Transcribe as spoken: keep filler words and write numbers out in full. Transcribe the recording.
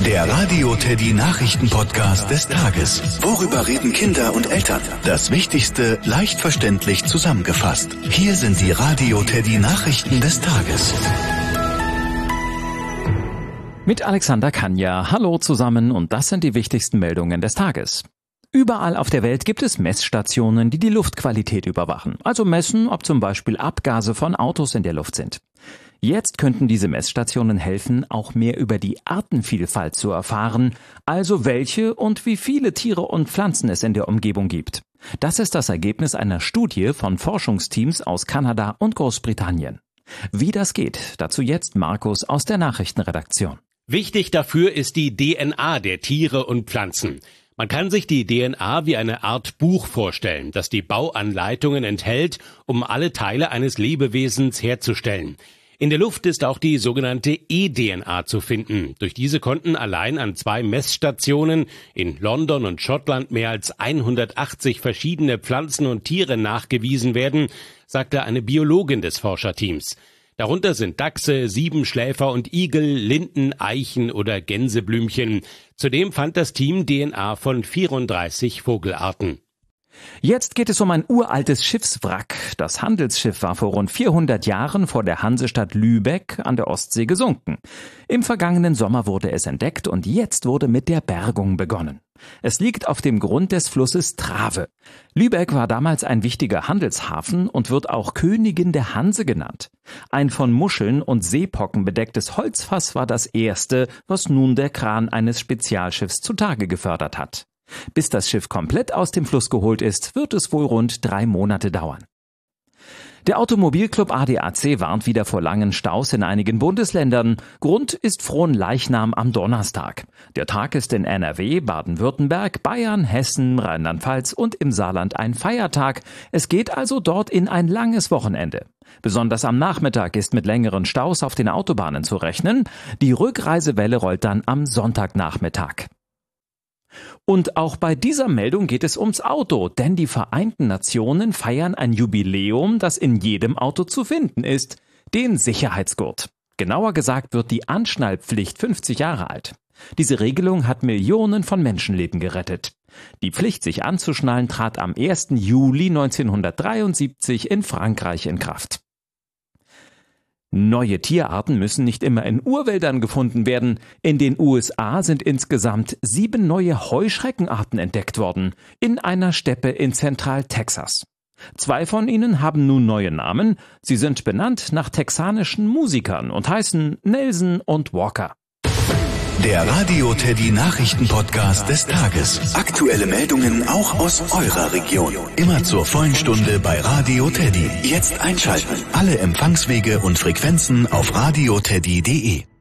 Der Radio Teddy Nachrichten-Podcast des Tages. Worüber reden Kinder und Eltern? Das Wichtigste leicht verständlich zusammengefasst. Hier sind die Radio Teddy Nachrichten des Tages. Mit Alexander Kanja. Hallo zusammen und das sind die wichtigsten Meldungen des Tages. Überall auf der Welt gibt es Messstationen, die die Luftqualität überwachen. Also messen, ob zum Beispiel Abgase von Autos in der Luft sind. Jetzt könnten diese Messstationen helfen, auch mehr über die Artenvielfalt zu erfahren, also welche und wie viele Tiere und Pflanzen es in der Umgebung gibt. Das ist das Ergebnis einer Studie von Forschungsteams aus Kanada und Großbritannien. Wie das geht, dazu jetzt Markus aus der Nachrichtenredaktion. Wichtig dafür ist die D N A der Tiere und Pflanzen. Man kann sich die D N A wie eine Art Buch vorstellen, das die Bauanleitungen enthält, um alle Teile eines Lebewesens herzustellen. In der Luft ist auch die sogenannte E D N A zu finden. Durch diese konnten allein an zwei Messstationen in London und Schottland mehr als hundertachtzig verschiedene Pflanzen und Tiere nachgewiesen werden, sagte eine Biologin des Forscherteams. Darunter sind Dachse, Siebenschläfer und Igel, Linden, Eichen oder Gänseblümchen. Zudem fand das Team D N A von vierunddreißig Vogelarten. Jetzt geht es um ein uraltes Schiffswrack. Das Handelsschiff war vor rund vierhundert Jahren vor der Hansestadt Lübeck an der Ostsee gesunken. Im vergangenen Sommer wurde es entdeckt und jetzt wurde mit der Bergung begonnen. Es liegt auf dem Grund des Flusses Trave. Lübeck war damals ein wichtiger Handelshafen und wird auch Königin der Hanse genannt. Ein von Muscheln und Seepocken bedecktes Holzfass war das erste, was nun der Kran eines Spezialschiffs zutage gefördert hat. Bis das Schiff komplett aus dem Fluss geholt ist, wird es wohl rund drei Monate dauern. Der Automobilclub A D A C warnt wieder vor langen Staus in einigen Bundesländern. Grund ist Fronleichnam am Donnerstag. Der Tag ist in N R W, Baden-Württemberg, Bayern, Hessen, Rheinland-Pfalz und im Saarland ein Feiertag. Es geht also dort in ein langes Wochenende. Besonders am Nachmittag ist mit längeren Staus auf den Autobahnen zu rechnen. Die Rückreisewelle rollt dann am Sonntagnachmittag. Und auch bei dieser Meldung geht es ums Auto, denn die Vereinten Nationen feiern ein Jubiläum, das in jedem Auto zu finden ist, den Sicherheitsgurt. Genauer gesagt wird die Anschnallpflicht fünfzig Jahre alt. Diese Regelung hat Millionen von Menschenleben gerettet. Die Pflicht, sich anzuschnallen, trat am ersten Juli neunzehnhundertdreiundsiebzig in Frankreich in Kraft. Neue Tierarten müssen nicht immer in Urwäldern gefunden werden. In den U S A sind insgesamt sieben neue Heuschreckenarten entdeckt worden, in einer Steppe in Zentral-Texas. Zwei von ihnen haben nun neue Namen. Sie sind benannt nach texanischen Musikern und heißen Nelson und Walker. Der Radio Teddy Nachrichten-Podcast des Tages. Aktuelle Meldungen auch aus eurer Region. Immer zur vollen Stunde bei Radio Teddy. Jetzt einschalten. Alle Empfangswege und Frequenzen auf radioteddy punkt de.